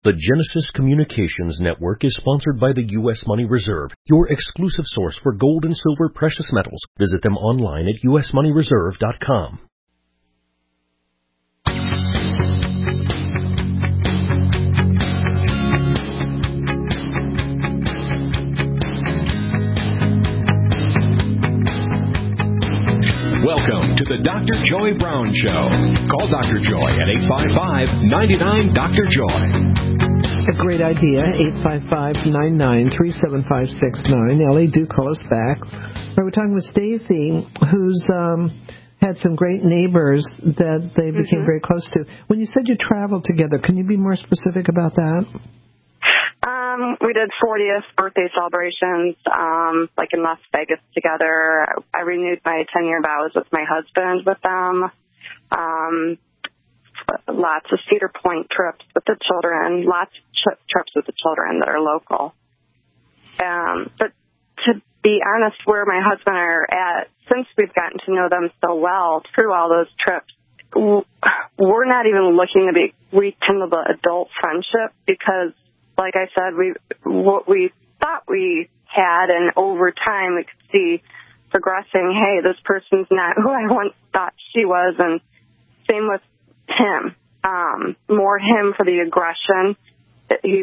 The Genesis Communications Network is sponsored by the U.S. Money Reserve, your exclusive source for gold and silver precious metals. Visit them online at usmoneyreserve.com. Welcome to the Dr. Joy Brown Show. Call Dr. Joy at 855-99-DR-JOY. A great idea, 855-99-37569. Ellie, do call us back. We're talking with Stacy, who's had some great neighbors that they became very close to. When you said you traveled together, can you be more specific about that? We did 40th birthday celebrations, like in Las Vegas together. I renewed my 10-year vows with my husband with them. Lots of Cedar Point trips with the children, lots of trips with the children that are local. But to be honest, where my husband and I are at, since we've gotten to know them so well through all those trips, we're not even looking to rekindle the adult friendship because, like I said, what we thought we had, and over time we could see progressing, hey, this person's not who I once thought she was, and same with him. More him for the aggression. He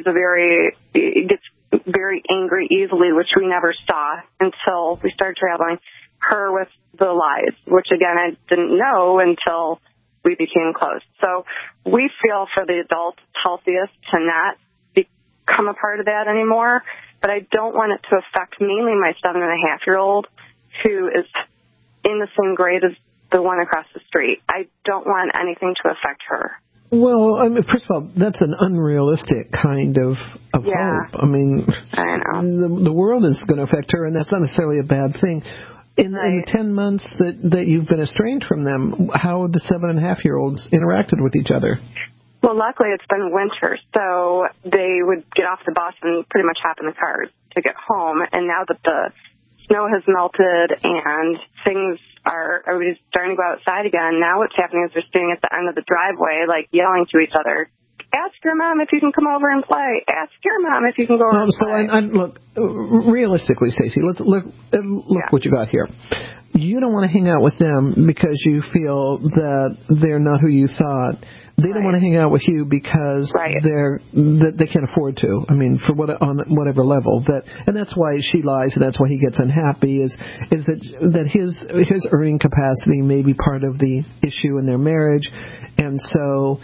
gets very angry easily, which we never saw until we started traveling. Her with the lies, which, again, I didn't know until we became close. So we feel for the adult healthiest to not become a part of that anymore, but I don't want it to affect mainly my 7.5-year-old, who is in the same grade as the one across the street. I don't want anything to affect her. Well, I mean, first of all, that's an unrealistic kind of hope. I mean, I know. The world is going to affect her, and that's not necessarily a bad thing. In the 10 months that you've been estranged from them, how have the 7.5-year-olds interacted with each other? Well, luckily it's been winter, so they would get off the bus and pretty much hop in the cars to get home. And now that the snow has melted and everybody's starting to go outside again, now what's happening is they're standing at the end of the driveway, like yelling to each other, ask your mom if you can come over and play. Ask your mom if you can go over and play. Look, realistically, Stacey, let's look what you got here. You don't want to hang out with them because you feel that they're not who you thought. They don't want to hang out with you because they can't afford to. I mean, on whatever level and that's why she lies, and that's why he gets unhappy. Is that his earning capacity may be part of the issue in their marriage, and so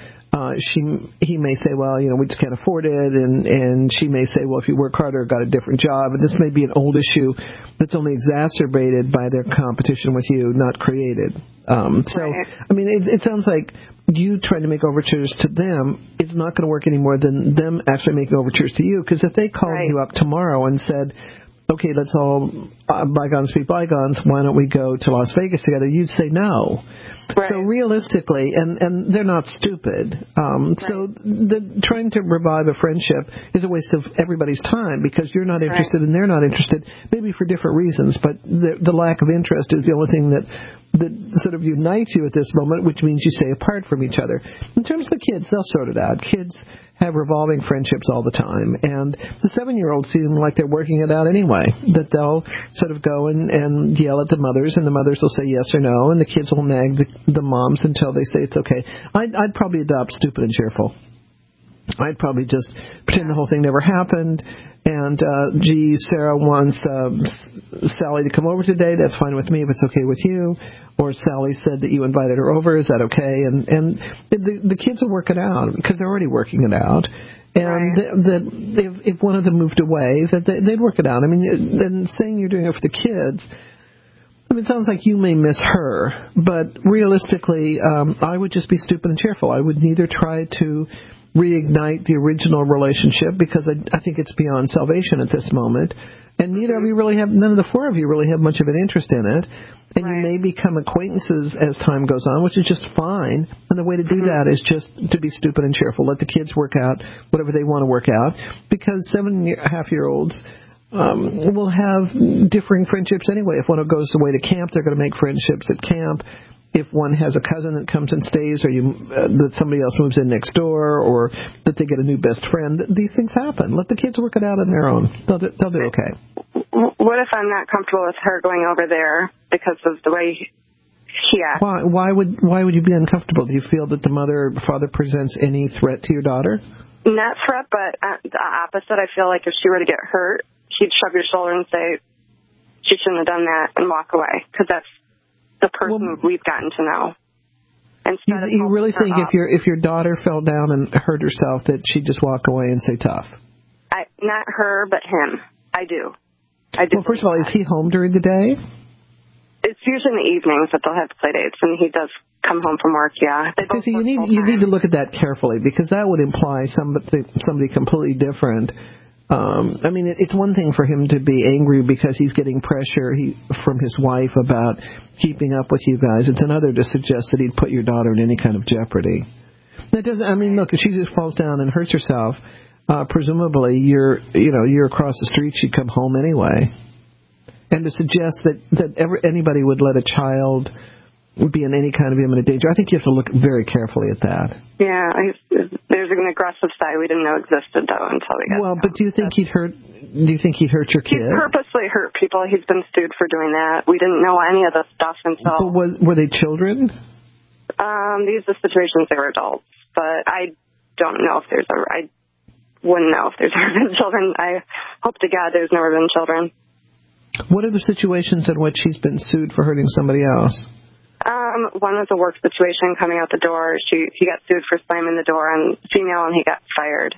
he may say, well, we just can't afford it, and she may say, well, if you work harder, got a different job, and this may be an old issue that's only exacerbated by their competition with you, not created. I mean, it sounds like you trying to make overtures to them is not going to work any more than them actually making overtures to you, because if they called you up tomorrow and said, okay, let's all bygones be bygones, why don't we go to Las Vegas together, you'd say no. So realistically, and they're not stupid, so trying to revive a friendship is a waste of everybody's time because you're not interested and they're not interested, maybe for different reasons, but the lack of interest is the only thing that sort of unites you at this moment, which means you stay apart from each other. In terms of the kids, they'll sort it out. Kids have revolving friendships all the time, and the 7-year-olds seem like they're working it out anyway, that they'll sort of go and yell at the mothers, and the mothers will say yes or no, and the kids will nag the moms until they say it's okay. I'd probably adopt stupid and cheerful. I'd probably just pretend the whole thing never happened, and Sarah wants Sally to come over today. That's fine with me if it's okay with you. Or Sally said that you invited her over. Is that okay? And the kids will work it out because they're already working it out. And that if one of them moved away, that they'd work it out. I mean, and saying you're doing it for the kids, I mean, it sounds like you may miss her, but realistically, I would just be stupid and cheerful. I would neither try to reignite the original relationship because I think it's beyond salvation at this moment, and none of the four of you really have much of an interest in it, and you may become acquaintances as time goes on, which is just fine, and the way to do that is just to be stupid and cheerful. Let the kids work out whatever they want to work out, because 7.5-year-olds will have differing friendships anyway. If one goes away to camp, they're going to make friendships at camp. if one has a cousin that comes and stays, or that somebody else moves in next door, or that they get a new best friend. These things happen. Let the kids work it out on their own. They'll do okay. What if I'm not comfortable with her going over there because of the way she acts? Why would you be uncomfortable? Do you feel that the mother or father presents any threat to your daughter? Not threat, but the opposite. I feel like if she were to get hurt, she'd shrug your shoulder and say, she shouldn't have done that, and walk away, because that's the person we've gotten to know. You really think if your daughter fell down and hurt herself that she'd just walk away and say tough? Not her, but him. I do. Well, first of all, is he home during the day? It's usually in the evenings that they'll have play dates, and he does come home from work, yeah. Stacey, you need to look at that carefully, because that would imply somebody completely different. I mean, it's one thing for him to be angry because he's getting pressure from his wife about keeping up with you guys. It's another to suggest that he'd put your daughter in any kind of jeopardy. That doesn't. I mean, look, if she just falls down and hurts herself, presumably you're across the street. She'd come home anyway. And to suggest that anybody would let a child be in any kind of imminent danger, I think you have to look very carefully at that. Yeah, there's an aggressive side we didn't know existed though until we got. Well, but do you think he'd hurt your kid? He purposely hurt people. He's been sued for doing that. We didn't know any of this stuff until. But were they children? These are situations they were adults, but I don't know if I wouldn't know if there's ever been children. I hope to God there's never been children. What are the situations in which he's been sued for hurting somebody else? One was a work situation coming out the door. He got sued for slamming the door on female, and he got fired.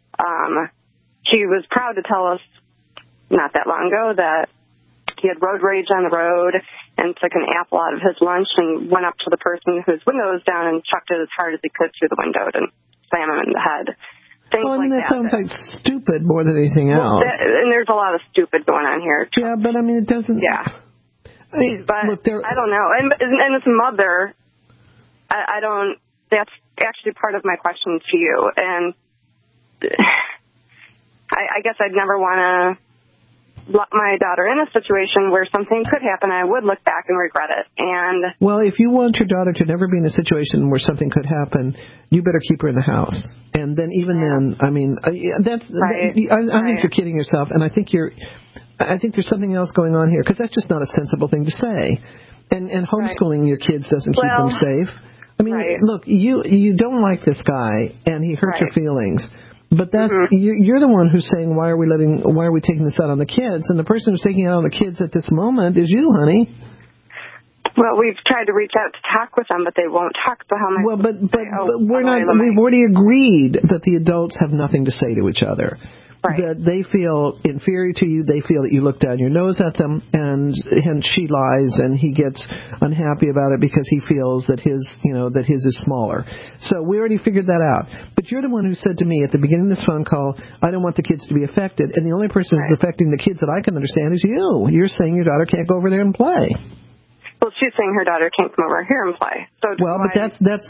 He was proud to tell us not that long ago that he had road rage on the road and took an apple out of his lunch and went up to the person whose window was down and chucked it as hard as he could through the window and slam him in the head. That sounds like stupid more than anything else. And there's a lot of stupid going on here. Yeah, but I mean, it doesn't. Yeah. I mean, but look, I don't know. And as a mother, I don't. That's actually part of my question to you. And I guess I'd never want to let my daughter in a situation where something could happen. I would look back and regret it. And well, if you want your daughter to never be in a situation where something could happen, you better keep her in the house. And then then, I mean, that's. Right. I think you're kidding yourself, and I think there's something else going on here, because that's just not a sensible thing to say. And homeschooling your kids doesn't keep them safe. I mean, look, you don't like this guy, and he hurts your feelings. But you're the one who's saying, why are we taking this out on the kids? And the person who's taking it out on the kids at this moment is you, honey. Well, we've tried to reach out to talk with them, but they won't talk. So how am I? Well, but we're not. We've already agreed that the adults have nothing to say to each other. Right. That they feel inferior to you. They feel that you look down your nose at them, and she lies, and he gets unhappy about it because he feels that his is smaller. So we already figured that out. But you're the one who said to me at the beginning of this phone call, I don't want the kids to be affected, and the only person who's affecting the kids that I can understand is you. You're saying your daughter can't go over there and play. Well, she's saying her daughter can't come over here and play. So but that's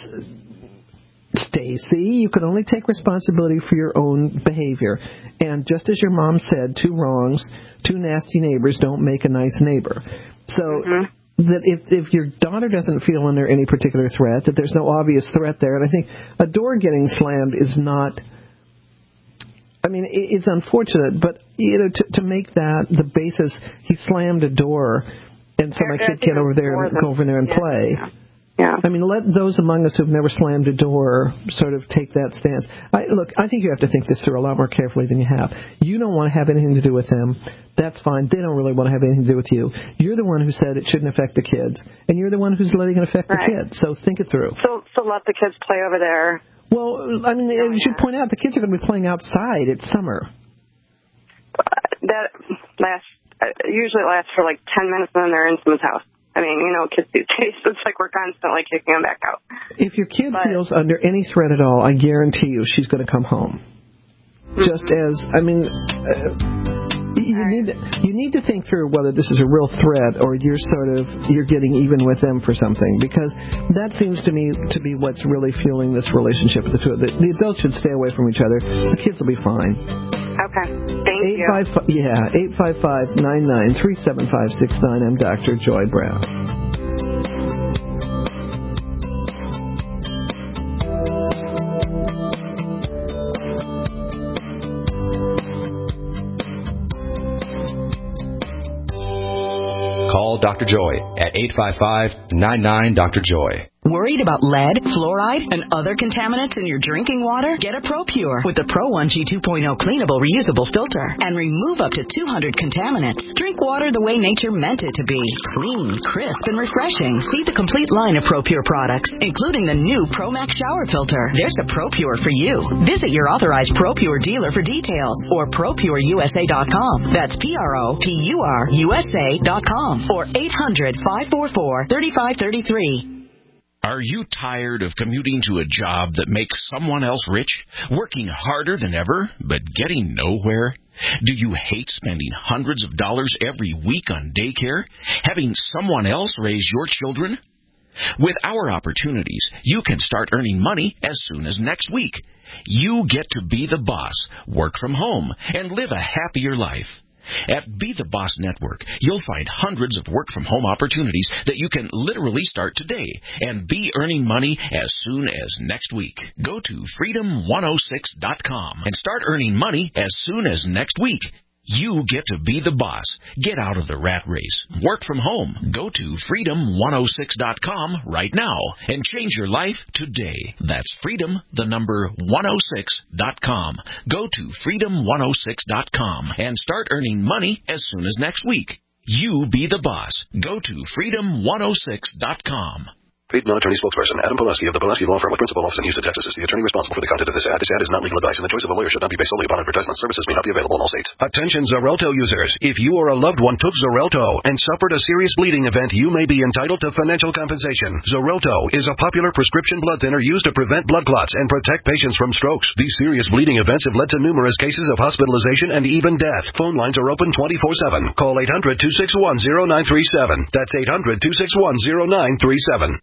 Stacey, you can only take responsibility for your own behavior. And just as your mom said, two wrongs, two nasty neighbors don't make a nice neighbor. So that if your daughter doesn't feel under any particular threat, that there's no obvious threat there, and I think a door getting slammed is not, I mean, it's unfortunate, but to make that the basis, he slammed a door, and so my kid can't go over there and play. Yeah. I mean, let those among us who've never slammed a door sort of take that stance. I think you have to think this through a lot more carefully than you have. You don't want to have anything to do with them. That's fine. They don't really want to have anything to do with you. You're the one who said it shouldn't affect the kids, and you're the one who's letting it affect the kids. So think it through. So let the kids play over there. Well, I mean, you should point out the kids are going to be playing outside. It's summer. That usually lasts for like 10 minutes, and then they're in someone's house. I mean, kids these days, it's like we're constantly kicking them back out. If your kid feels under any threat at all, I guarantee you she's going to come home. Just as, I mean, you need to think through whether this is a real threat or you're getting even with them for something, because that seems to me to be what's really fueling this relationship. The adults should stay away from each other. The kids will be fine. Okay. Thank you. 855-99-37569. I'm Dr. Joy Brown. call Dr. Joy at 855-99-DR-JOY. Worried about lead, fluoride, and other contaminants in your drinking water? Get a ProPure with the Pro 1G 2.0 cleanable reusable filter and remove up to 200 contaminants. Drink water the way nature meant it to be. Clean, crisp, and refreshing. See the complete line of ProPure products, including the new ProMax shower filter. There's a ProPure for you. Visit your authorized ProPure dealer for details or ProPureUSA.com. That's ProPureUSA.com or 800-544-3533. Are you tired of commuting to a job that makes someone else rich, working harder than ever, but getting nowhere? Do you hate spending hundreds of dollars every week on daycare, having someone else raise your children? With our opportunities, you can start earning money as soon as next week. You get to be the boss, work from home, and live a happier life. At Be the Boss Network, you'll find hundreds of work-from-home opportunities that you can literally start today and be earning money as soon as next week. Go to freedom106.com and start earning money as soon as next week. You get to be the boss. Get out of the rat race. Work from home. Go to freedom106.com right now and change your life today. That's freedom106.com. Go to freedom106.com and start earning money as soon as next week. You be the boss. Go to freedom106.com. Paid non-attorney spokesperson Adam Pulaski of the Pulaski Law Firm with principal office in Houston, Texas is the attorney responsible for the content of this ad. This ad is not legal advice, and the choice of a lawyer should not be based solely upon advertisement. Services may not be available in all states. Attention Xarelto users. If you or a loved one took Xarelto and suffered a serious bleeding event, you may be entitled to financial compensation. Xarelto is a popular prescription blood thinner used to prevent blood clots and protect patients from strokes. These serious bleeding events have led to numerous cases of hospitalization and even death. Phone lines are open 24/7. Call 800-261-0937. That's 800-261-0937.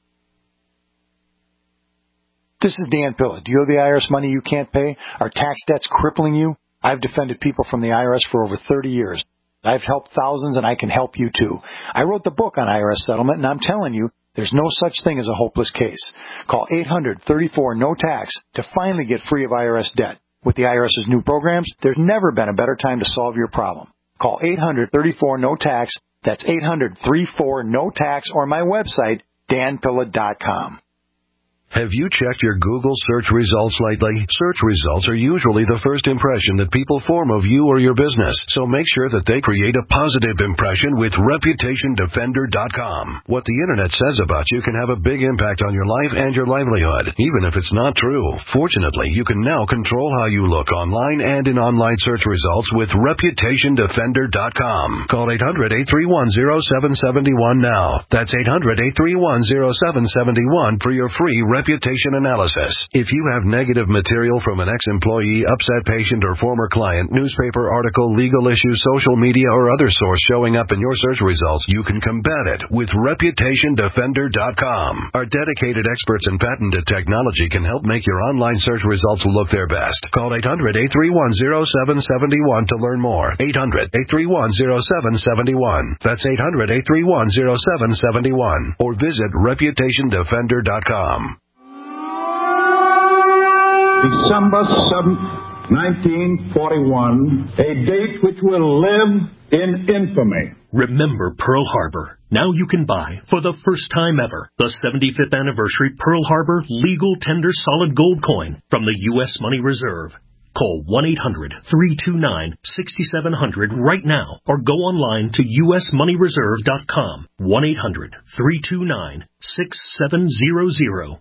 This is Dan Pilla. Do you owe the IRS money you can't pay? Are tax debts crippling you? I've defended people from the IRS for over 30 years. I've helped thousands, and I can help you too. I wrote the book on IRS settlement, and I'm telling you, there's no such thing as a hopeless case. Call 800-34-NO-TAX to finally get free of IRS debt. With the IRS's new programs, there's never been a better time to solve your problem. Call 800-34-NO-TAX. That's 800-34-NO-TAX, or my website, danpilla.com. Have you checked your Google search results lately? Search results are usually the first impression that people form of you or your business, so make sure that they create a positive impression with ReputationDefender.com. What the Internet says about you can have a big impact on your life and your livelihood, even if it's not true. Fortunately, you can now control how you look online and in online search results with ReputationDefender.com. Call 800-831-0771 now. That's 800-831-0771 for your free reputation analysis. If you have negative material from an ex-employee, upset patient, or former client, newspaper article, legal issue, social media, or other source showing up in your search results, you can combat it with ReputationDefender.com. Our dedicated experts in patented technology can help make your online search results look their best. Call 800-831-0771 to learn more. 800-831-0771. That's 800-831-0771. Or visit ReputationDefender.com. December 7th, 1941, a date which will live in infamy. Remember Pearl Harbor. Now you can buy, for the first time ever, the 75th anniversary Pearl Harbor Legal Tender Solid Gold Coin from the U.S. Money Reserve. Call 1-800-329-6700 right now or go online to usmoneyreserve.com. 1-800-329-6700.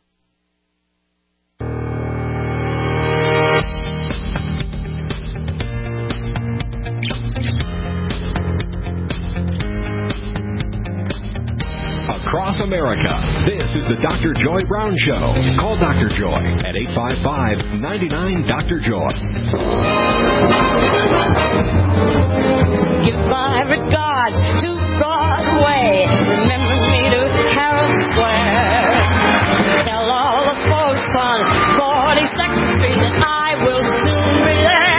Across America, this is the Dr. Joy Brown Show. Call Dr. Joy at 855-99-DR-JOY. Give my regards to Broadway. Remember me to Herald Square. Tell all the folks on 42nd Street that I will soon be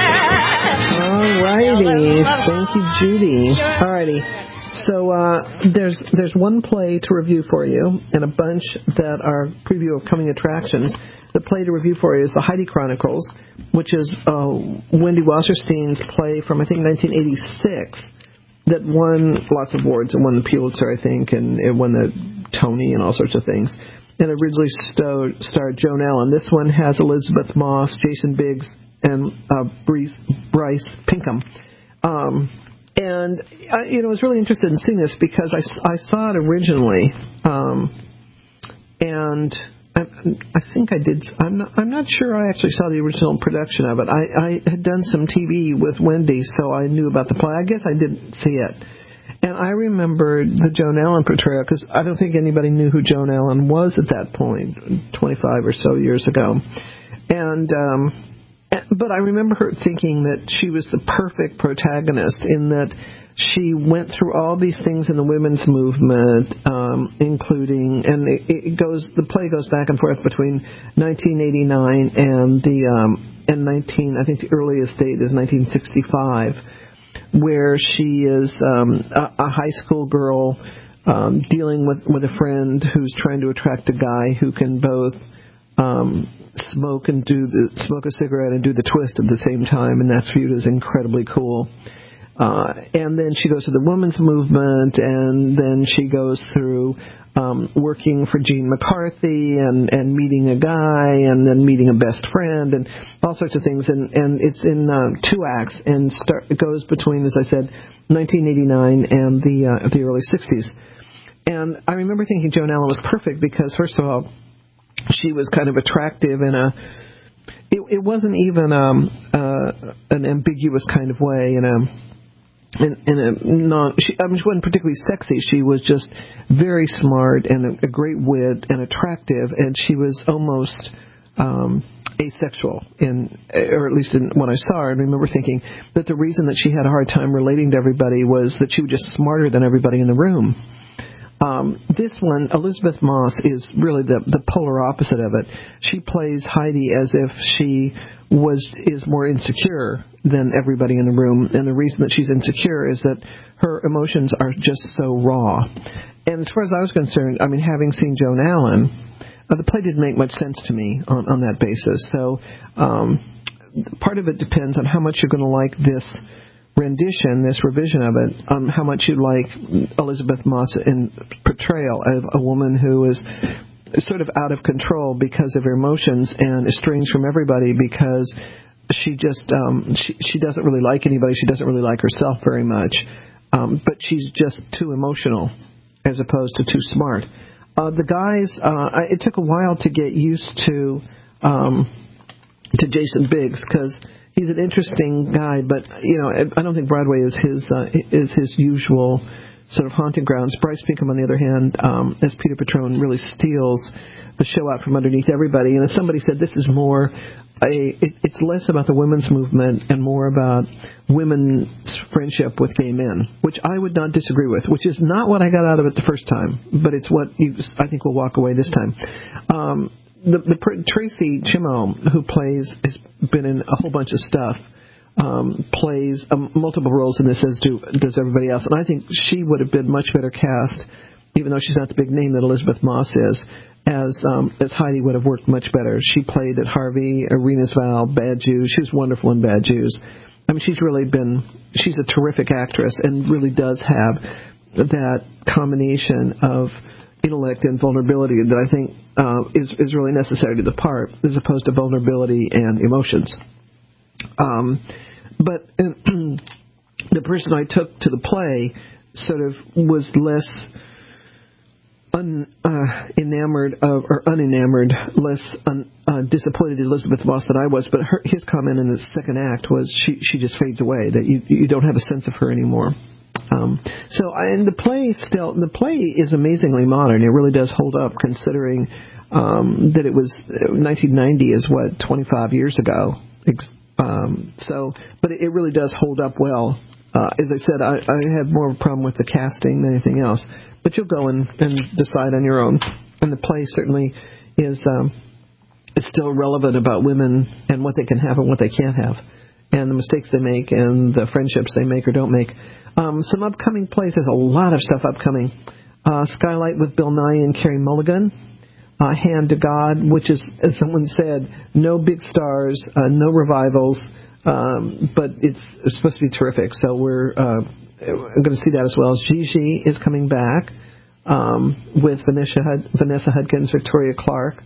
there. All righty. Thank you, Judy. All righty. So there's one play to review for you and a bunch that are preview of coming attractions. The play to review for you is The Heidi Chronicles, which is Wendy Wasserstein's play from, I think, 1986. that won lots of awards. It won the Pulitzer, I think, and it won the Tony and all sorts of things. And originally starred Joan Allen. This one has Elizabeth Moss, Jason Biggs, and Bryce Pinkham. And I was really interested in seeing this because I saw it originally, and I think I did. I'm not sure I actually saw the original production of it. I had done some TV with Wendy, so I knew about the play. I guess I didn't see it. And I remembered the Joan Allen portrayal because I don't think anybody knew who Joan Allen was at that point, 25 or so years ago. But I remember her thinking that she was the perfect protagonist in that she went through all these things in the women's movement, including, and the play goes back and forth between 1989 and I think the earliest date is 1965, where she is a high school girl dealing with a friend who's trying to attract a guy who can both smoke a cigarette and do the twist at the same time, and that's viewed as incredibly cool. And then she goes to the women's movement, and then she goes through working for Gene McCarthy and meeting a guy, and then meeting a best friend, and all sorts of things. And it's in 2 acts, and it goes between, as I said, 1989 and the early 60s. And I remember thinking Joan Allen was perfect because, first of all, she was kind of attractive in it wasn't even an ambiguous kind of way, she wasn't particularly sexy. She was just very smart and a great wit and attractive, and she was almost asexual, or at least in when I saw her. I remember thinking that the reason that she had a hard time relating to everybody was that she was just smarter than everybody in the room. This one, Elizabeth Moss, is really the polar opposite of it. She plays Heidi as if she is more insecure than everybody in the room, and the reason that she's insecure is that her emotions are just so raw. And as far as I was concerned, I mean, having seen Joan Allen, the play didn't make much sense to me on that basis. So part of it depends on how much you're going to like this rendition, this revision of it, how much you like Elizabeth Moss in portrayal of a woman who is sort of out of control because of her emotions and estranged from everybody because she just she doesn't really like anybody. She doesn't really like herself very much, but she's just too emotional as opposed to too smart. The guys, it took a while to get used to Jason Biggs because he's an interesting guy, but I don't think Broadway is his usual sort of haunting grounds. Bryce Pinkham, on the other hand, as Peter Patrone, really steals the show out from underneath everybody. And as somebody said, this is more it's less about the women's movement and more about women's friendship with gay men, which I would not disagree with, which is not what I got out of it the first time, but it's what I think will walk away this time. Tracy Chimo, who has been in a whole bunch of stuff, plays multiple roles in this, as does everybody else. And I think she would have been much better cast, even though she's not the big name that Elizabeth Moss is, as Heidi would have worked much better. She played at Harvey, Arenas Val, Bad Jews. She was wonderful in Bad Jews. I mean, she's a terrific actress and really does have that combination of intellect and vulnerability that I think is really necessary to the part, as opposed to vulnerability and emotions. But the person I took to the play sort of was less enamored of, or unenamored, less disappointed in Elizabeth Moss than I was. But his comment in the second act was she just fades away, that you don't have a sense of her anymore. The play is amazingly modern. It really does hold up, considering that it was 1990 is 25 years ago. But it really does hold up well. As I said, I have more of a problem with the casting than anything else. But you'll go and decide on your own. And the play certainly is still relevant about women and what they can have and what they can't have, and the mistakes they make and the friendships they make or don't make. Some upcoming plays. There's a lot of stuff upcoming. Skylight with Bill Nye and Carey Mulligan. Hand to God, which is, as someone said, no big stars, no revivals, but it's supposed to be terrific. So we're going to see that as well. Gigi is coming back with Vanessa Hudgens, Victoria Clark.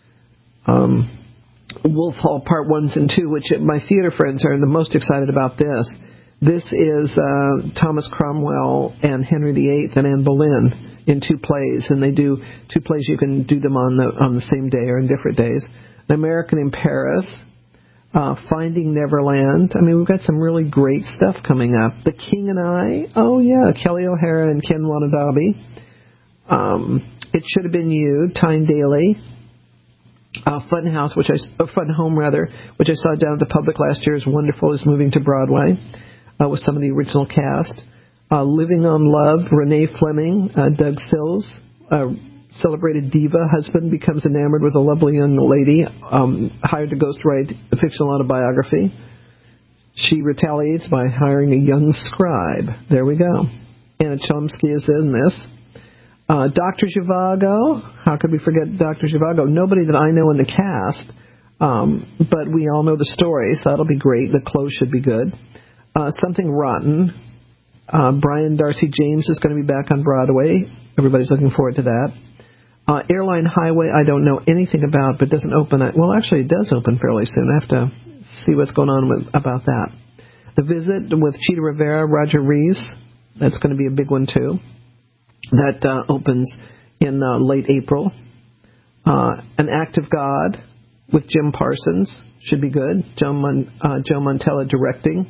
Wolf Hall Part 1 and 2, which my theater friends are the most excited about this. This is Thomas Cromwell and Henry VIII and Anne Boleyn in 2 plays, and they do 2 plays. You can do them on the same day or in different days. An American in Paris, Finding Neverland. I mean, we've got some really great stuff coming up. The King and I. Oh yeah, Kelly O'Hara and Ken Watanabe. It Should Have Been You, Tyne Daly. Fun Home, which I saw down at the Public last year, is wonderful. Is moving to Broadway with some of the original cast. Living on Love, Renee Fleming, Doug Sills, celebrated diva husband becomes enamored with a lovely young lady, hired to ghostwrite a fictional autobiography. She retaliates by hiring a young scribe. There we go. Anna Chomsky is in this. Dr. Zhivago. How could we forget Dr. Zhivago? Nobody that I know in the cast, but we all know the story, so that'll be great. The clothes should be good. Something Rotten. Brian Darcy James is going to be back on Broadway. Everybody's looking forward to that. Airline Highway, I don't know anything about, but doesn't open. Well, actually, it does open fairly soon. I have to see what's going on about that. The Visit with Chita Rivera, Roger Rees. That's going to be a big one, too. That opens in late April. An Act of God with Jim Parsons. Should be good. Joe Montella directing.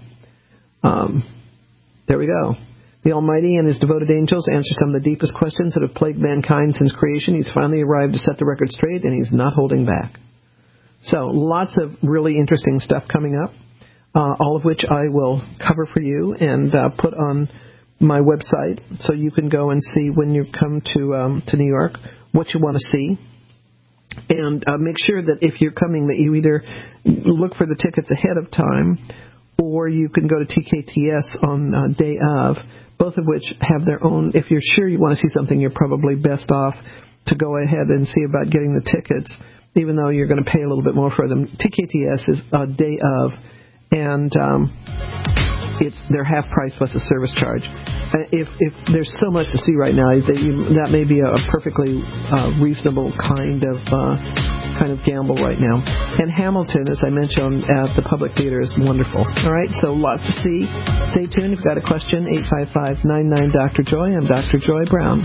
There we go. The Almighty and His Devoted Angels answer some of the deepest questions that have plagued mankind since creation. He's finally arrived to set the record straight, and He's not holding back. So lots of really interesting stuff coming up, all of which I will cover for you and put on my website, so you can go and see when you come to New York what you want to see. And make sure that if you're coming that you either look for the tickets ahead of time, or you can go to TKTS on day of, both of which have their own. If you're sure you want to see something, you're probably best off to go ahead and see about getting the tickets, even though you're going to pay a little bit more for them. TKTS is day of, and they're half price plus a service charge. If there's so much to see right now, that may be a perfectly reasonable kind of gamble right now. And Hamilton, as I mentioned, at the Public Theater is wonderful. All right, so lots to see. Stay tuned. If you've got a question, 855-99-Dr. Joy. I'm Dr. Joy Brown.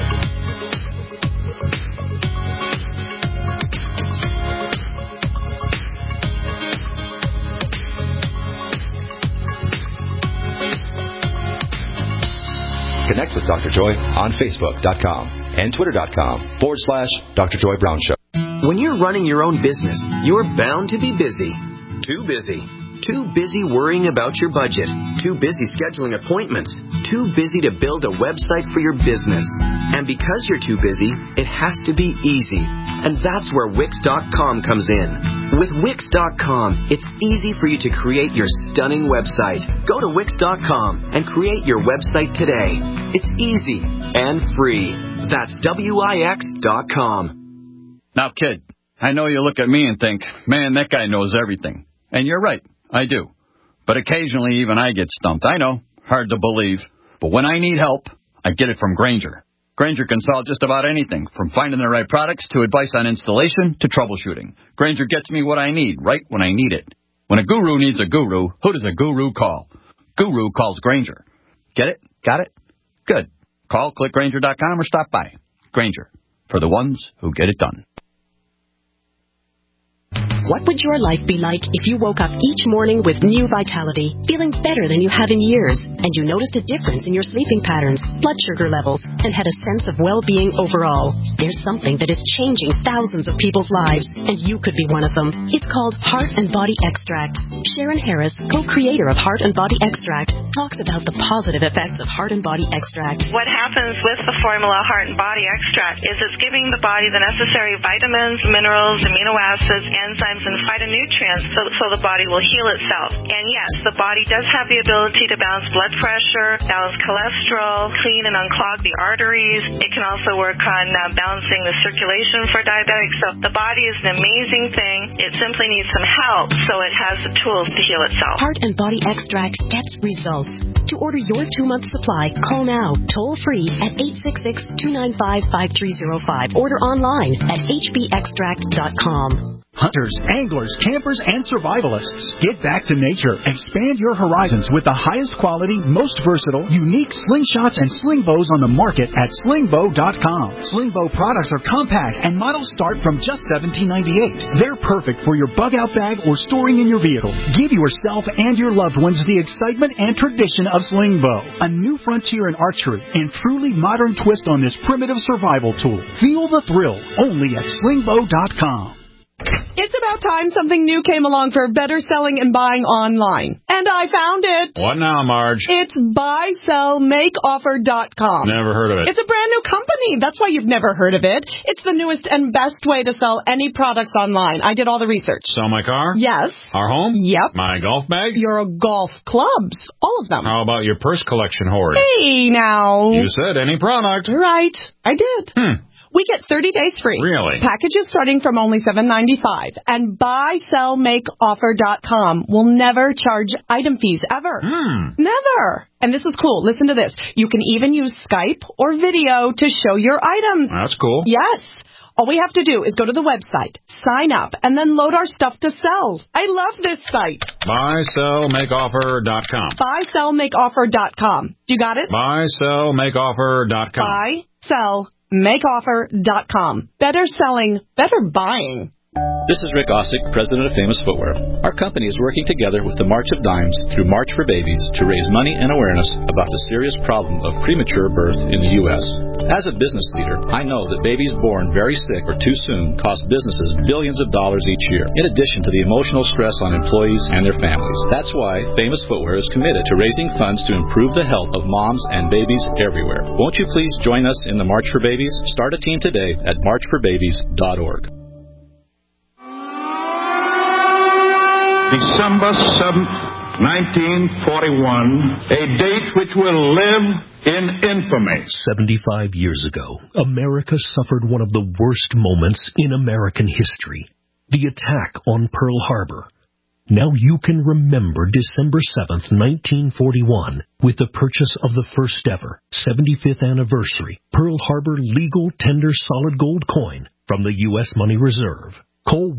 Connect with Dr. Joy on Facebook.com and Twitter.com/Dr. Joy Brown Show. When you're running your own business, you're bound to be busy. Too busy. Too busy worrying about your budget. Too busy scheduling appointments. Too busy to build a website for your business. And because you're too busy, it has to be easy. And that's where Wix.com comes in. With Wix.com, it's easy for you to create your stunning website. Go to Wix.com and create your website today. It's easy and free. That's Wix.com. Now, kid, I know you look at me and think, man, that guy knows everything. And you're right, I do. But occasionally even I get stumped. I know, hard to believe. But when I need help, I get it from Grainger. Grainger can solve just about anything, from finding the right products to advice on installation to troubleshooting. Grainger gets me what I need right when I need it. When a guru needs a guru, who does a guru call? Guru calls Grainger. Get it? Got it? Good. Call, click Grainger.com, or stop by. Grainger, for the ones who get it done. What would your life be like if you woke up each morning with new vitality, feeling better than you have in years, and you noticed a difference in your sleeping patterns, blood sugar levels, and had a sense of well-being overall? There's something that is changing thousands of people's lives, and you could be one of them. It's called Heart and Body Extract. Sharon Harris, co-creator of Heart and Body Extract, talks about the positive effects of Heart and Body Extract. What happens with the formula Heart and Body Extract is it's giving the body the necessary vitamins, minerals, amino acids, enzymes, enzymes and phytonutrients so the body will heal itself. And yes, the body does have the ability to balance blood pressure, balance cholesterol, clean and unclog the arteries. It can also work on balancing the circulation for diabetics. So the body is an amazing thing. It simply needs some help so it has the tools to heal itself. Heart and Body Extract gets results. To order your 2-month supply, call now, toll free at 866-295-5305. Order online at hbextract.com. Hunters, anglers, campers, and survivalists. Get back to nature. Expand your horizons with the highest quality, most versatile, unique slingshots and sling bows on the market at slingbow.com. Slingbow products are compact and models start from just $17.98. They're perfect for your bug-out bag or storing in your vehicle. Give yourself and your loved ones the excitement and tradition of Slingbow, a new frontier in archery and truly modern twist on this primitive survival tool. Feel the thrill only at slingbow.com. It's about time something new came along for better selling and buying online. And I found it. What now, Marge? It's buysellmakeoffer.com. Never heard of it. It's a brand new company. That's why you've never heard of it. It's the newest and best way to sell any products online. I did all the research. Sell my car? Yes. Our home? Yep. My golf bag? Your golf clubs. All of them. How about your purse collection hoard? Hey, now. You said any product. Right. I did. We get 30 days free. Really? Packages starting from only $7.95. And buysellmakeoffer.com will never charge item fees ever. Never. And this is cool. Listen to this. You can even use Skype or video to show your items. That's cool. Yes. All we have to do is go to the website, sign up, and then load our stuff to sell. I love this site. Buysellmakeoffer.com. Buysellmakeoffer.com. You got it? Buysellmakeoffer.com. Buysellmakeoffer.com. Better selling, better buying. This is Rick Ossick, president of Famous Footwear. Our company is working together with the March of Dimes through March for Babies to raise money and awareness about the serious problem of premature birth in the U.S. As a business leader, I know that babies born very sick or too soon cost businesses billions of dollars each year, in addition to the emotional stress on employees and their families. That's why Famous Footwear is committed to raising funds to improve the health of moms and babies everywhere. Won't you please join us in the March for Babies? Start a team today at marchforbabies.org. December 7th, 1941, a date which will live in infamy. 75 years ago, America suffered one of the worst moments in American history, the attack on Pearl Harbor. Now you can remember December 7th, 1941, with the purchase of the first ever 75th anniversary Pearl Harbor legal tender solid gold coin from the U.S. Money Reserve. Call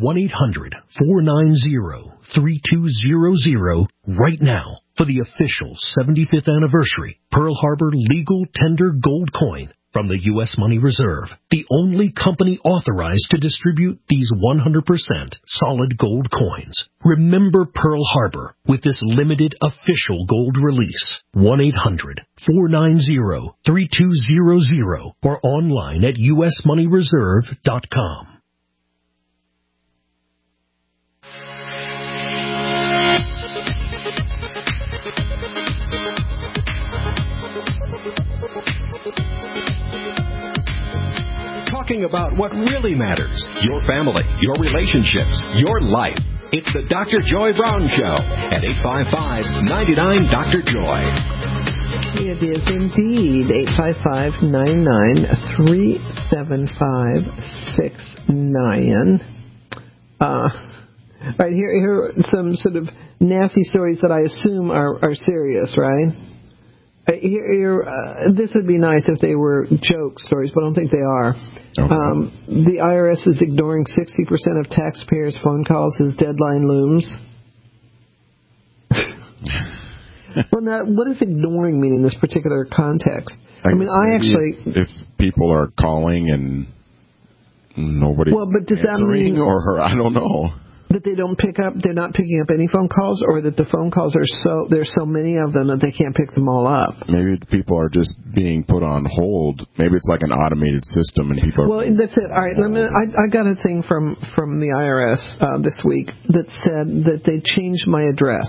1-800-490-3200 right now for the official 75th anniversary Pearl Harbor legal tender gold coin from the U.S. Money Reserve, the only company authorized to distribute these 100% solid gold coins. Remember Pearl Harbor with this limited official gold release. 1-800-490-3200 or online at usmoneyreserve.com. Talking about what really matters, your family, your relationships, your life. It's the Dr. Joy Brown Show at 855-99-DR-JOY. It is indeed 855-99-375-69. Right, here are some sort of nasty stories that I assume are serious, right? This would be nice if they were joke stories, but I don't think they are. Okay. The IRS is ignoring 60% of taxpayers' phone calls as deadline looms. Well, now, what does ignoring mean in this particular context? I mean, if people are calling and nobody's but does that mean, or I don't know. That they don't pick up, they're not picking up any phone calls, or that the phone calls there's so many of them that they can't pick them all up? Maybe people are just being put on hold. Maybe it's like an automated system and people Well, that's it. All right, I got a thing from the IRS this week that said that they changed my address.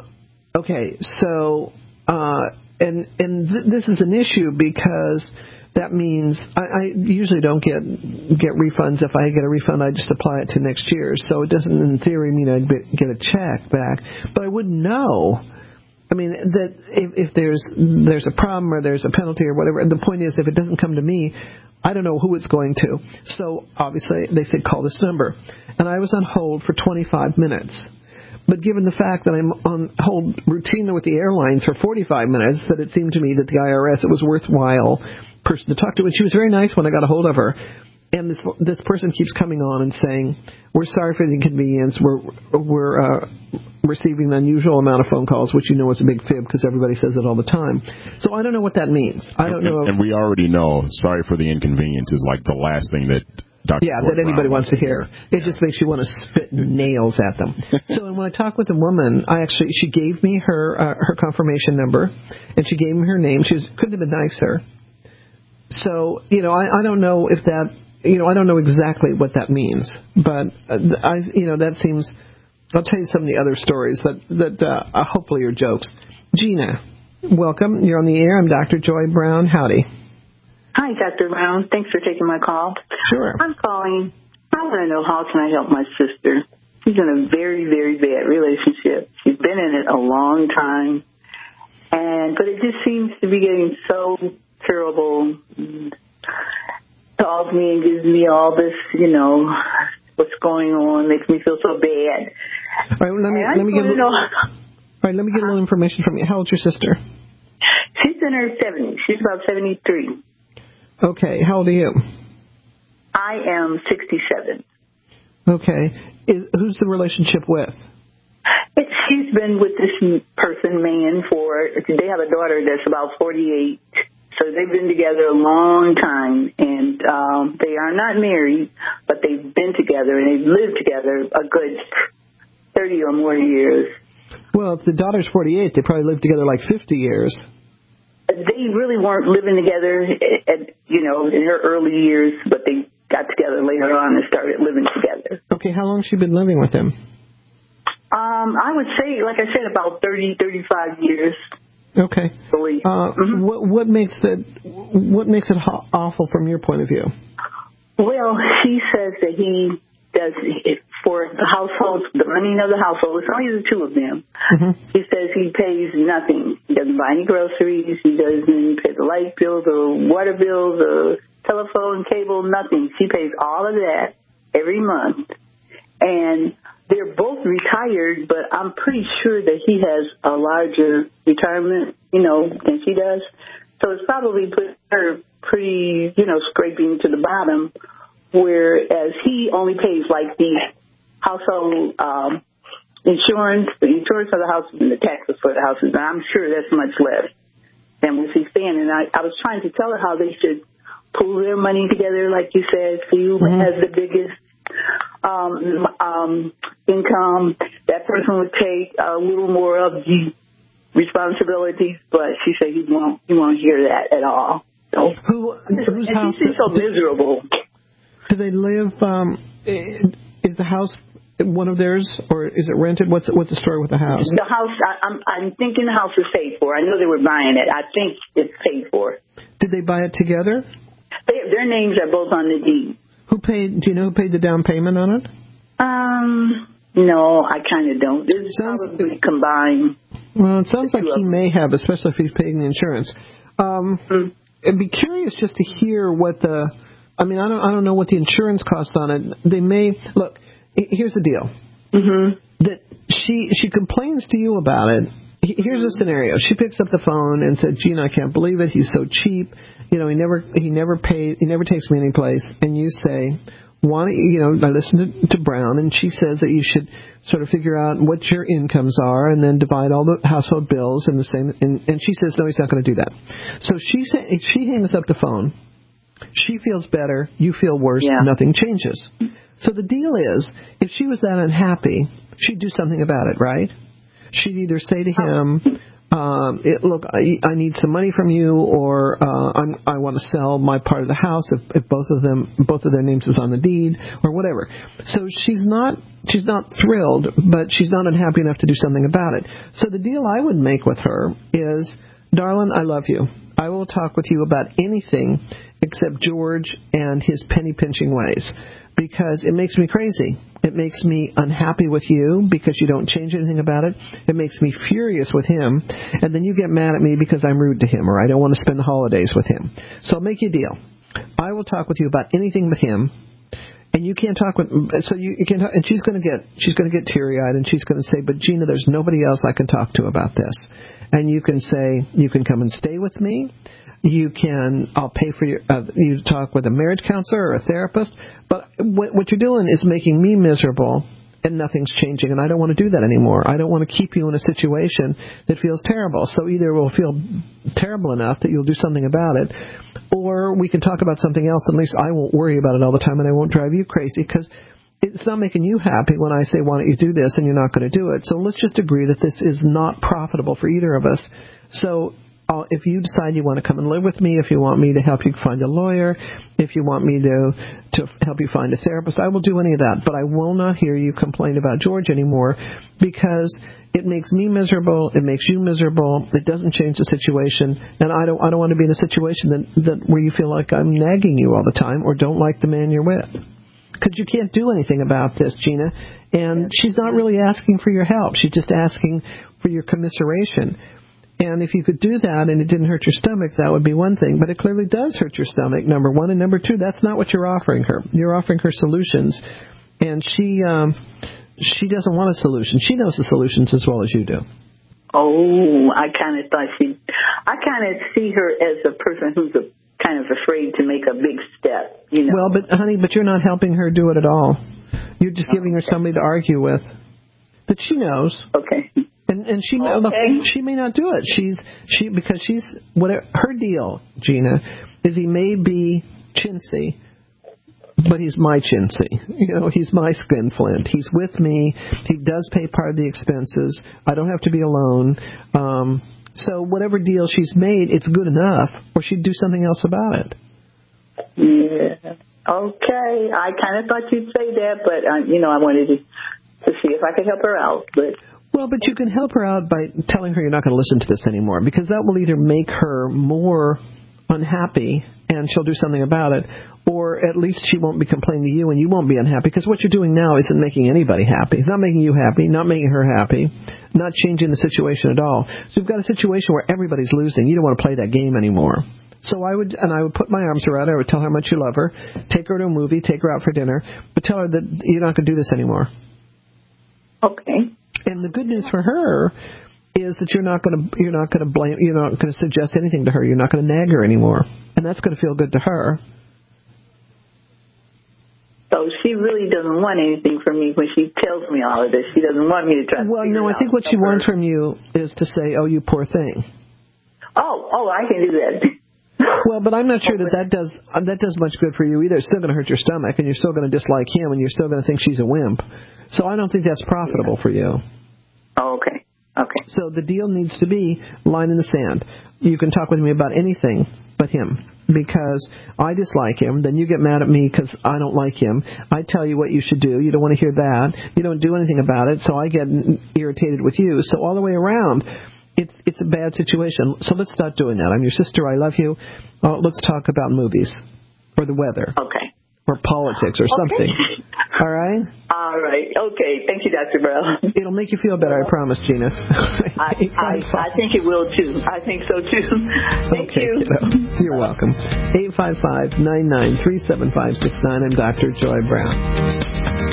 Okay, so, this is an issue because that means I usually don't get refunds. If I get a refund, I just apply it to next year. So it doesn't, in theory, mean I'd get a check back. But I wouldn't know. I mean, that if there's a problem or there's a penalty or whatever, and the point is, if it doesn't come to me, I don't know who it's going to. So obviously, they say call this number. And I was on hold for 25 minutes. But given the fact that I'm on hold routinely with the airlines for 45 minutes, that it seemed to me that the IRS, it was worthwhile person to talk to. And she was very nice when I got a hold of her. And this person keeps coming on and saying, we're sorry for the inconvenience. We're receiving an unusual amount of phone calls, which you know is a big fib because everybody says it all the time. So I don't know what that means. I don't know. And we already know, sorry for the inconvenience is like the last thing that Dr. that anybody wants to hear. It just makes you want to spit nails at them. So when I talked with the woman, she gave me her confirmation number, and she gave me her name. She couldn't have been nicer. So, I don't know if that, I don't know exactly what that means, but that seems. I'll tell you some of the other stories that hopefully are jokes. Gina, welcome. You're on the air. I'm Dr. Joy Brown. Howdy. Hi, Dr. Brown. Thanks for taking my call. Sure. I'm calling. I want to know how can I help my sister. She's in a very, very bad relationship. She's been in it a long time, but it just seems to be getting so terrible. Calls me and gives me all this, what's going on, makes me feel so bad. All right, let me get a little information from you. How old's your sister? She's in her 70s. She's about 73. Okay. How old are you? I am 67. Okay. Who's the relationship with? She's been with this man they have a daughter that's about 48. So they've been together a long time, and they are not married, but they've been together, and they've lived together a good 30 or more years. Well, if the daughter's 48, they probably lived together like 50 years. They really weren't living together, in her early years, but they got together later on and started living together. Okay, how long has she been living with him? I would say, like I said, about 30, 35 years. Okay. What makes it awful from your point of view? Well, she says that he does it for the household, the running of the household. It's only the two of them. Mm-hmm. He says he pays nothing. He doesn't buy any groceries. He doesn't pay the light bills or water bills or telephone, cable, nothing. She pays all of that every month. And they're both retired, but I'm pretty sure that he has a larger retirement, than she does. So it's probably put her pretty, scraping to the bottom, whereas he only pays like the household insurance, the insurance for the house and the taxes for the houses. And I'm sure that's much less than what she's paying. And I was trying to tell her how they should pool their money together, like you said, see who has the biggest income. That person would take a little more of the responsibilities, but she said he won't hear that at all. So whose house? She's so miserable. Do they live? Is the house one of theirs, or is it rented? What's the story with the house? The house. I'm thinking the house is paid for. I know they were buying it. I think it's paid for. Did they buy it together? Their names are both on the deed. Who paid? Do you know who paid the down payment on it? No, I kind of don't. This is probably combined. Well, it sounds like he may have, especially if he's paying the insurance. I'd be curious just to hear what the. I mean, I don't know what the insurance costs on it. They may look. Here's the deal. Mm-hmm. That she complains to you about it. Here's a scenario. She picks up the phone and said, "Gina, I can't believe it. He's so cheap. He never pays. He never takes me any place." And you say, "Why don't you I listened to Brown, and she says that you should sort of figure out what your incomes are, and then divide all the household bills in the same." And she says, "No, he's not going to do that." So she hangs up the phone. She feels better. You feel worse. Yeah. Nothing changes. So the deal is, if she was that unhappy, she'd do something about it, right? She'd either say to him, "Look, I need some money from you," or I want to sell my part of the house if both of their names is on the deed, or whatever. So she's not thrilled, but she's not unhappy enough to do something about it. So the deal I would make with her is, "Darling, I love you. I will talk with you about anything except George and his penny-pinching ways, because it makes me crazy. It makes me unhappy with you because you don't change anything about it. It makes me furious with him, and then you get mad at me because I'm rude to him or I don't want to spend the holidays with him. So I'll make you a deal. I will talk with you about anything but him, and you can't talk with. So you can talk, and she's going to get teary-eyed, and she's going to say, "But Gina, there's nobody else I can talk to about this." And you can say, "You can come and stay with me. I'll pay for you to talk with a marriage counselor or a therapist." But what you're doing is making me miserable, and nothing's changing, and I don't want to do that anymore. I don't want to keep you in a situation that feels terrible. So either we'll feel terrible enough that you'll do something about it, or we can talk about something else. At least I won't worry about it all the time, and I won't drive you crazy, because it's not making you happy when I say, "Why don't you do this?" and you're not going to do it. So let's just agree that this is not profitable for either of us. So if you decide you want to come and live with me, if you want me to help you find a lawyer, if you want me to help you find a therapist, I will do any of that. But I will not hear you complain about George anymore, because it makes me miserable. It makes you miserable. It doesn't change the situation, and I don't want to be in a situation that where you feel like I'm nagging you all the time or don't like the man you're with. Because you can't do anything about this, Gina. And she's not really asking for your help. She's just asking for your commiseration. And if you could do that and it didn't hurt your stomach, that would be one thing. But it clearly does hurt your stomach, number one. And number two, that's not what you're offering her. You're offering her solutions. And she doesn't want a solution. She knows the solutions as well as you do. Oh, I kind of see her as a person who's kind of afraid to make a big step, you know. Well, but you're not helping her do it at all. You're just giving her somebody to argue with that she knows. Okay. And she may not do it. Her deal, Gina, is he may be chintzy, but he's my chintzy. You know, he's my skinflint. He's with me. He does pay part of the expenses. I don't have to be alone. So whatever deal she's made, it's good enough, or she'd do something else about it. Yeah. Okay. I kind of thought you'd say that, but I wanted to see if I could help her out, but. Well, but you can help her out by telling her you're not going to listen to this anymore, because that will either make her more unhappy and she'll do something about it, or at least she won't be complaining to you and you won't be unhappy, because what you're doing now isn't making anybody happy. It's not making you happy, not making her happy, not changing the situation at all. So you've got a situation where everybody's losing. You don't want to play that game anymore. So I would put my arms around her. I would tell her how much you love her, take her to a movie, take her out for dinner, but tell her that you're not going to do this anymore. Okay. And the good news for her is that you're not going to suggest anything to her. You're not going to nag her anymore, and that's going to feel good to her. So she really doesn't want anything from me when she tells me all of this. She doesn't want me to try to figure it out. Well, no, I think what she wants from you is to say, "Oh, you poor thing." Oh, I can do that. Well, but I'm not sure that does much good for you either. It's still going to hurt your stomach, and you're still going to dislike him, and you're still going to think she's a wimp. So I don't think that's profitable for you. Oh, okay. So the deal needs to be line in the sand. You can talk with me about anything but him, because I dislike him. Then you get mad at me because I don't like him. I tell you what you should do. You don't want to hear that. You don't do anything about it, so I get irritated with you. So all the way around, it's a bad situation. So let's stop doing that. I'm your sister. I love you. Let's talk about movies or the weather. Okay. Or politics or something. All right? All right. Okay. Thank you, Dr. Brown. It'll make you feel better, I promise, Gina. I think it will, too. I think so, too. Thank you. Kiddo. You're welcome. 855-993-7569. I'm Dr. Joy Brown.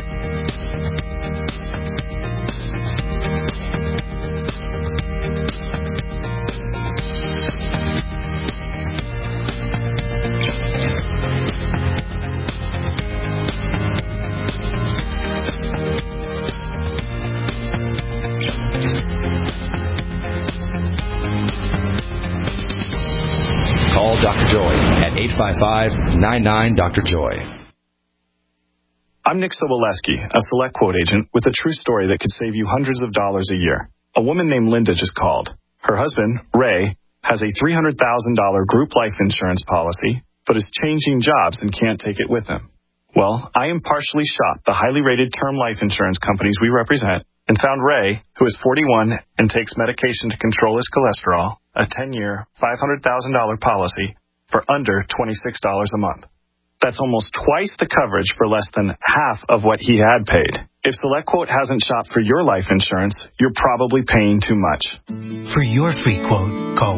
Call Dr. Joy at 855-99-DR-JOY. I'm Nick Soboleski, a Select Quote agent with a true story that could save you hundreds of dollars a year. A woman named Linda just called. Her husband, Ray, has a $300,000 group life insurance policy, but is changing jobs and can't take it with him. Well, I impartially shop the highly rated term life insurance companies we represent and found Ray, who is 41 and takes medication to control his cholesterol, a 10-year, $500,000 policy for under $26 a month. That's almost twice the coverage for less than half of what he had paid. If SelectQuote hasn't shopped for your life insurance, you're probably paying too much. For your free quote, call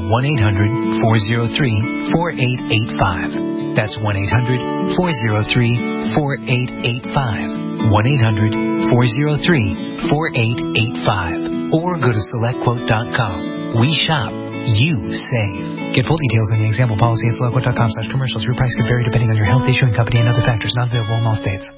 1-800-403-4885. That's 1-800-403-4885. 1-800-403-4885. Or go to SelectQuote.com. We shop. You save. Get full details on the example policy at SelectQuote.com/commercials. Your price could vary depending on your health, issuing company, and other factors. Not available in all states.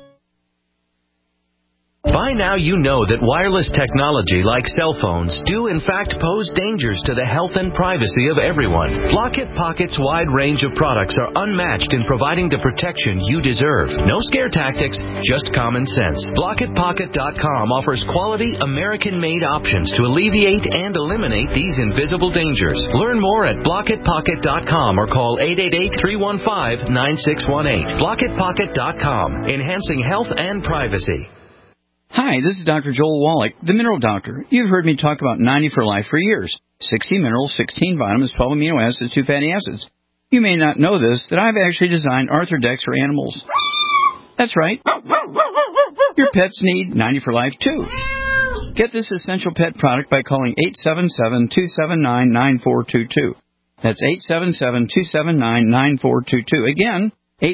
By now you know that wireless technology like cell phones do in fact pose dangers to the health and privacy of everyone. Blockit Pocket's wide range of products are unmatched in providing the protection you deserve. No scare tactics, just common sense. BlockitPocket.com offers quality American-made options to alleviate and eliminate these invisible dangers. Learn more at BlockitPocket.com or call 888-315-9618. BlockitPocket.com, enhancing health and privacy. Hi, this is Dr. Joel Wallach, the Mineral Doctor. You've heard me talk about 90 for Life for years. 60 minerals, 16 vitamins, 12 amino acids, 2 fatty acids. You may not know this, that I've actually designed Arthrodex for animals. That's right. Your pets need 90 for Life, too. Get this essential pet product by calling 877-279-9422. That's 877-279-9422. Again,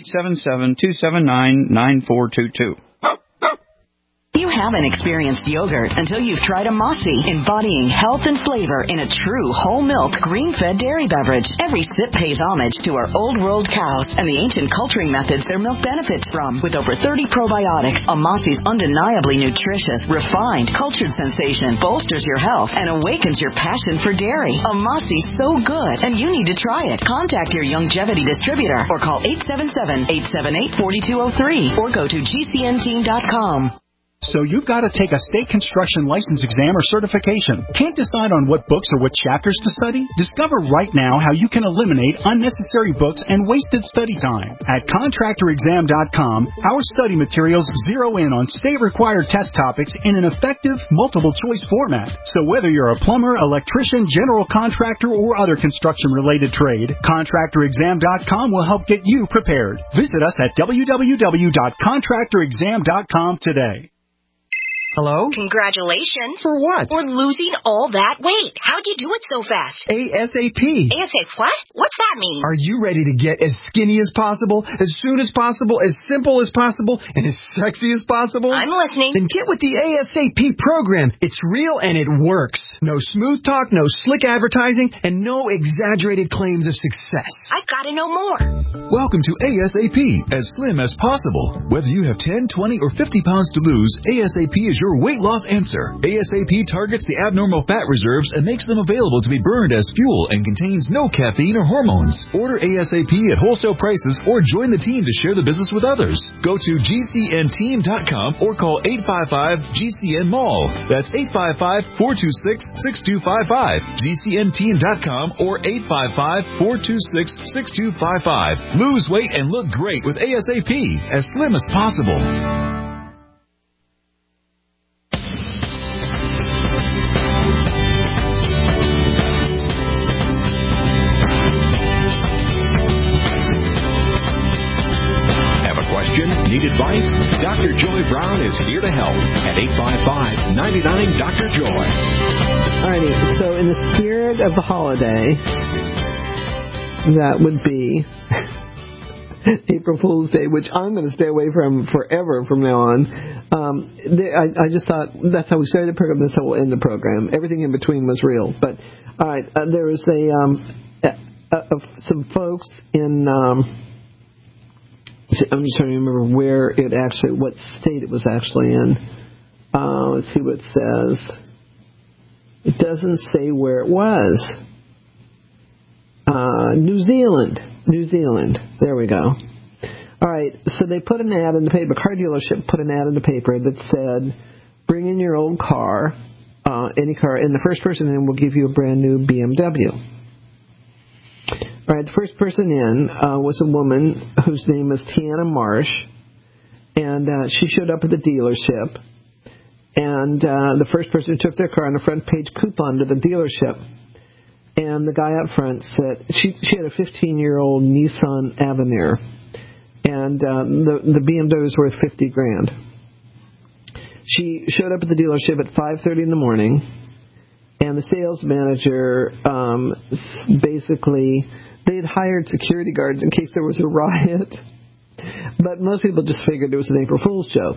877-279-9422. You haven't experienced yogurt until you've tried a Mossy, embodying health and flavor in a true whole milk, green-fed dairy beverage. Every sip pays homage to our old world cows and the ancient culturing methods their milk benefits from. With over 30 probiotics, a Mossy's undeniably nutritious, refined, cultured sensation bolsters your health and awakens your passion for dairy. A Mossy's so good, and you need to try it. Contact your Longevity distributor or call 877-878-4203 or go to gcnteam.com. So you've got to take a state construction license exam or certification. Can't decide on what books or what chapters to study? Discover right now how you can eliminate unnecessary books and wasted study time. At contractorexam.com, our study materials zero in on state-required test topics in an effective, multiple-choice format. So whether you're a plumber, electrician, general contractor, or other construction-related trade, contractorexam.com will help get you prepared. Visit us at www.contractorexam.com today. Hello? Congratulations. For what? For losing all that weight. How'd you do it so fast? ASAP. ASAP what? What's that mean? Are you ready to get as skinny as possible, as soon as possible, as simple as possible, and as sexy as possible? I'm listening. Then get with the ASAP program. It's real and it works. No smooth talk, no slick advertising, and no exaggerated claims of success. I've got to know more. Welcome to ASAP, as slim as possible. Whether you have 10, 20, or 50 pounds to lose, ASAP is your weight loss answer. ASAP targets the abnormal fat reserves and makes them available to be burned as fuel and contains no caffeine or hormones. Order ASAP at wholesale prices or join the team to share the business with others. Go to gcnteam.com or call 855-GCN-MALL. That's 855-426-6255. gcnteam.com or 855-426-6255. Lose weight and look great with ASAP, as slim as possible. Need advice? Dr. Joy Brown is here to help at 855-99-DR-JOY. Alrighty, so in the spirit of the holiday, that would be April Fool's Day, which I'm going to stay away from forever from now on. I just thought that's how we started the program, that's how we'll end the program. Everything in between was real. But, all right, there was some folks in... I'm just trying to remember what state it was actually in. Let's see what it says. It doesn't say where it was. New Zealand. There we go. All right, so they put an ad in the paper. Car dealership put an ad in the paper that said, bring in your old car, any car, and the first person in will give you a brand new BMW. All right, the first person in was a woman whose name is Tiana Marsh, and she showed up at the dealership, And the first person who took their car on a front page coupon to the dealership. And the guy up front said she had a 15-year-old Nissan Avenir, and the BMW was worth $50,000. She showed up at the dealership at 5:30 in the morning, and the sales manager basically, they had hired security guards in case there was a riot, but most people just figured it was an April Fool's joke.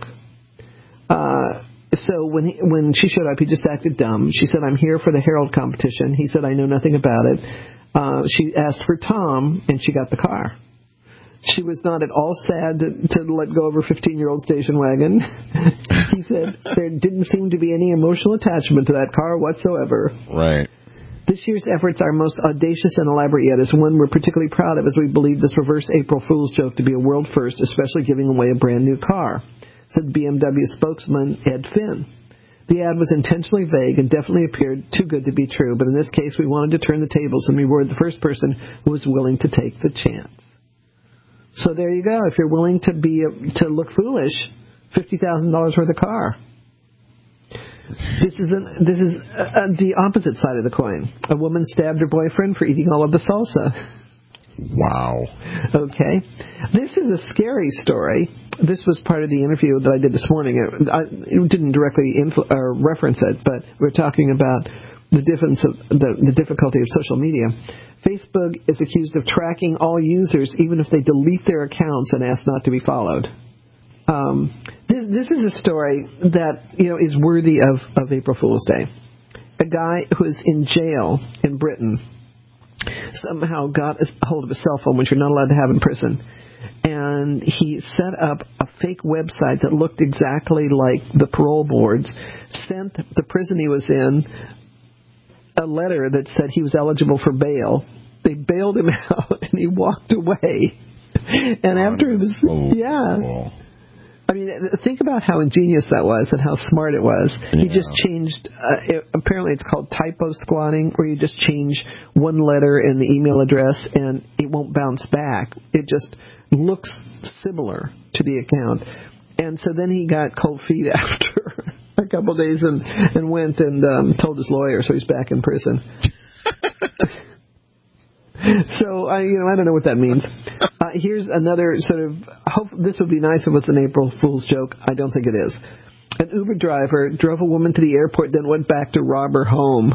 So when she showed up, he just acted dumb. She said, "I'm here for the Herald competition." He said, "I know nothing about it." She asked for Tom, and she got the car. She was not at all sad to let go of her 15-year-old station wagon. He said there didn't seem to be any emotional attachment to that car whatsoever. Right. This year's efforts, our most audacious and elaborate yet, is one we're particularly proud of, as we believe this reverse April Fool's joke to be a world first, especially giving away a brand new car, said BMW spokesman Ed Finn. The ad was intentionally vague and definitely appeared too good to be true, but in this case we wanted to turn the tables and reward the first person who was willing to take the chance. So there you go. If you're willing to look foolish, $50,000 worth of car. This is the opposite side of the coin. A woman stabbed her boyfriend for eating all of the salsa. Wow. Okay. This is a scary story. This was part of the interview that I did this morning. It didn't directly reference it, but we're talking about the difficulty of social media. Facebook is accused of tracking all users even if they delete their accounts and ask not to be followed. This is a story that is worthy of April Fool's Day. A guy who is in jail in Britain somehow got a hold of a cell phone, which you're not allowed to have in prison, and he set up a fake website that looked exactly like the parole boards, sent the prison he was in a letter that said he was eligible for bail. They bailed him out, and he walked away. And after this, I mean, think about how ingenious that was and how smart it was. Yeah. He just changed, apparently it's called typo squatting, where you just change one letter in the email address and it won't bounce back. It just looks similar to the account. And so then he got cold feet after a couple of days and went and told his lawyer, so he's back in prison. So, I don't know what that means. Here's another sort of, this would be nice if it was an April Fool's joke. I don't think it is. An Uber driver drove a woman to the airport, then went back to rob her home.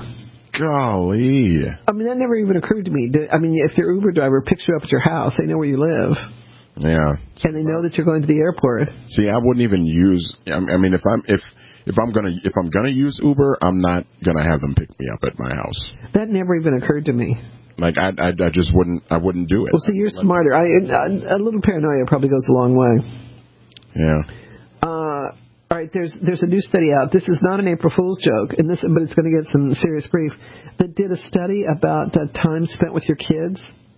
Golly. I mean, that never even occurred to me. I mean, if your Uber driver picks you up at your house, they know where you live. Yeah. And they know that you're going to the airport. See, I wouldn't even use, I mean, if I'm gonna use Uber, I'm not gonna have them pick me up at my house. That never even occurred to me. Like I just wouldn't do it. Well, see, you're smarter. A little paranoia probably goes a long way. Yeah. All right. There's a new study out. This is not an April Fool's joke, but it's going to get some serious grief. That did a study about time spent with your kids,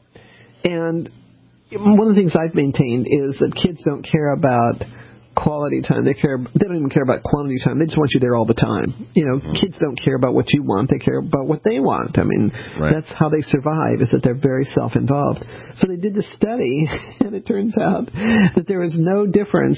and one of the things I've maintained is that kids don't care about quality time. They don't even care about quantity time. They just want you there all the time. Kids don't care about what you want. They care about what they want. I mean, That's how they survive, is that they're very self-involved. So they did this study, and it turns out that there is no difference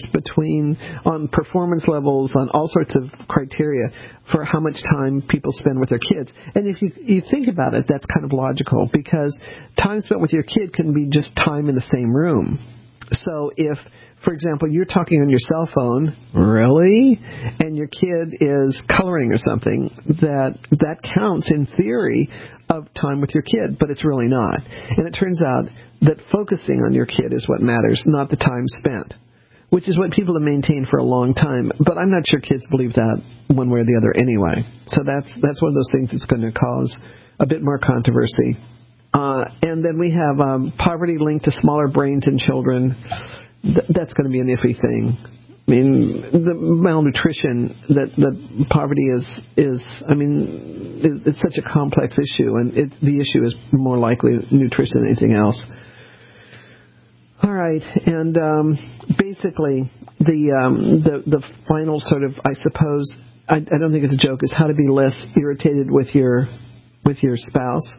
on performance levels, on all sorts of criteria for how much time people spend with their kids. And if you think about it, that's kind of logical, because time spent with your kid can be just time in the same room. So if, for example, you're talking on your cell phone, really, and your kid is coloring or something, that counts in theory of time with your kid, but it's really not. And it turns out that focusing on your kid is what matters, not the time spent, which is what people have maintained for a long time. But I'm not sure kids believe that one way or the other anyway. So that's one of those things that's going to cause a bit more controversy. And then we have poverty linked to smaller brains in children. That's going to be an iffy thing. I mean, the malnutrition that poverty is. I mean, it's such a complex issue, and the issue is more likely nutrition than anything else. All right, and basically the final sort of, I suppose, I don't think it's a joke, is how to be less irritated with your spouse.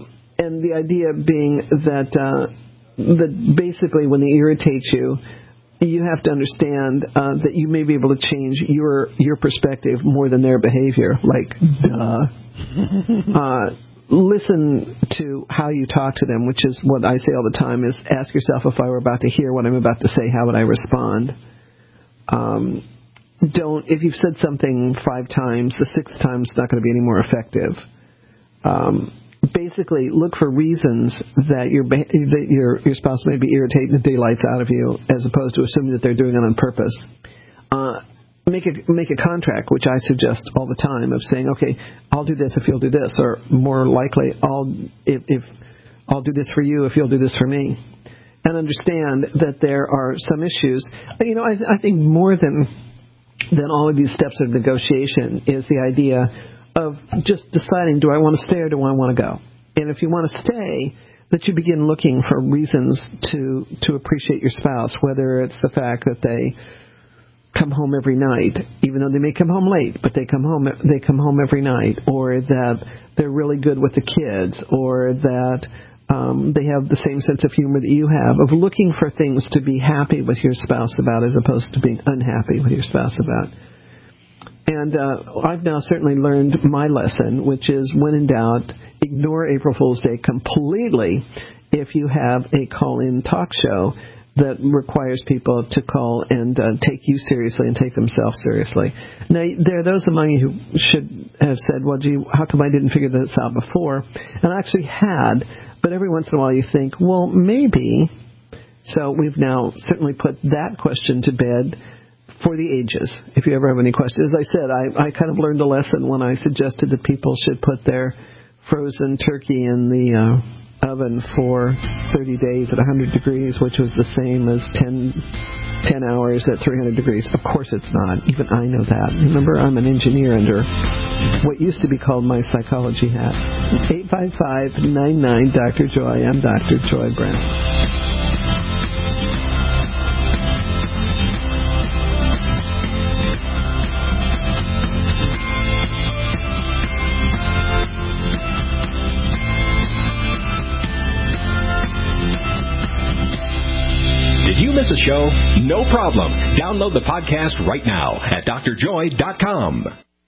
And the idea being that basically when they irritate you, you have to understand that you may be able to change your perspective more than their behavior. Like, listen to how you talk to them, which is what I say all the time, is ask yourself, if I were about to hear what I'm about to say, how would I respond? If you've said something 5 times, the 6th time it's not going to be any more effective. Basically, look for reasons that your spouse may be irritating the daylights out of you, as opposed to assuming that they're doing it on purpose. Make a contract, which I suggest all the time, of saying, okay, I'll do this if you'll do this, or more likely, I'll do this for you if you'll do this for me, and understand that there are some issues. I think more than all of these steps of negotiation is the idea of just deciding, do I want to stay or do I want to go? And if you want to stay, that you begin looking for reasons to appreciate your spouse, whether it's the fact that they come home every night, even though they may come home late, but they come home every night, or that they're really good with the kids, or that they have the same sense of humor that you have, of looking for things to be happy with your spouse about as opposed to being unhappy with your spouse about. And I've now certainly learned my lesson, which is, when in doubt, ignore April Fool's Day completely if you have a call-in talk show that requires people to call and take you seriously and take themselves seriously. Now, there are those among you who should have said, well, gee, how come I didn't figure this out before? And I actually had, but every once in a while you think, well, maybe. So we've now certainly put that question to bed for the ages, if you ever have any questions. As I said, I kind of learned a lesson when I suggested that people should put their frozen turkey in the oven for 30 days at 100 degrees, which was the same as 10 hours at 300 degrees. Of course it's not. Even I know that. Remember, I'm an engineer under what used to be called my psychology hat. 855-99-Dr. Joy. I'm Dr. Joy Brown. Did you miss a show? No problem. Download the podcast right now at drjoy.com.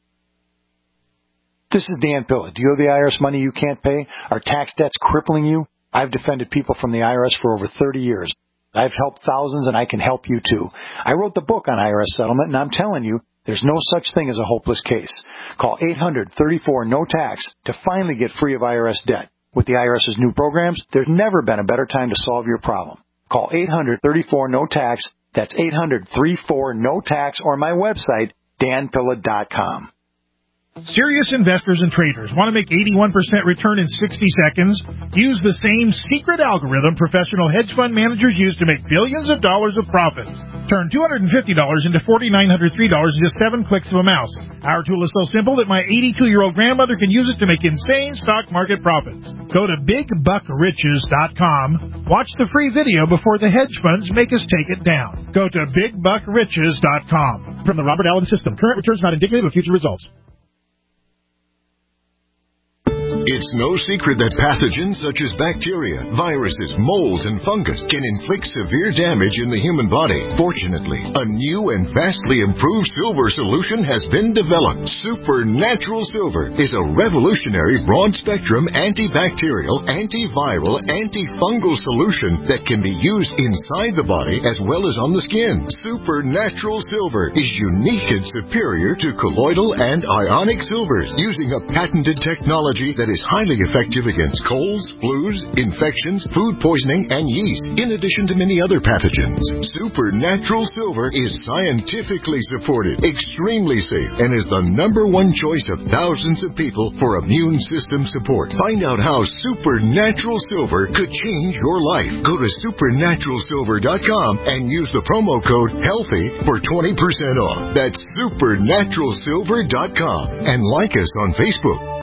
This is Dan Pilla. Do you owe the IRS money you can't pay? Are tax debts crippling you? I've defended people from the IRS for over 30 years. I've helped thousands, and I can help you too. I wrote the book on IRS settlement, and I'm telling you, there's no such thing as a hopeless case. Call 800-34-NO-TAX to finally get free of IRS debt. With the IRS's new programs, there's never been a better time to solve your problem. Call 800-34-NO-TAX. That's 800-34-NO-TAX, or my website, danpilla.com. Serious investors and traders want to make 81% return in 60 seconds? Use the same secret algorithm professional hedge fund managers use to make billions of dollars of profits. Turn $250 into $4,903 in just 7 clicks of a mouse. Our tool is so simple that my 82-year-old grandmother can use it to make insane stock market profits. Go to BigBuckRiches.com. Watch the free video before the hedge funds make us take it down. Go to BigBuckRiches.com. From the Robert Allen System, current returns not indicative of future results. It's no secret that pathogens such as bacteria, viruses, molds, and fungus can inflict severe damage in the human body. Fortunately, a new and vastly improved silver solution has been developed. Supernatural Silver is a revolutionary broad-spectrum antibacterial, antiviral, antifungal solution that can be used inside the body as well as on the skin. Supernatural Silver is unique and superior to colloidal and ionic silvers, using a patented technology that is highly effective against colds, flus, infections, food poisoning, and yeast, in addition to many other pathogens. Supernatural Silver is scientifically supported, extremely safe, and is the #1 choice of thousands of people for immune system support. Find out how Supernatural Silver could change your life. Go to supernaturalsilver.com and use the promo code HEALTHY for 20% off. That's supernaturalsilver.com. And like us on Facebook.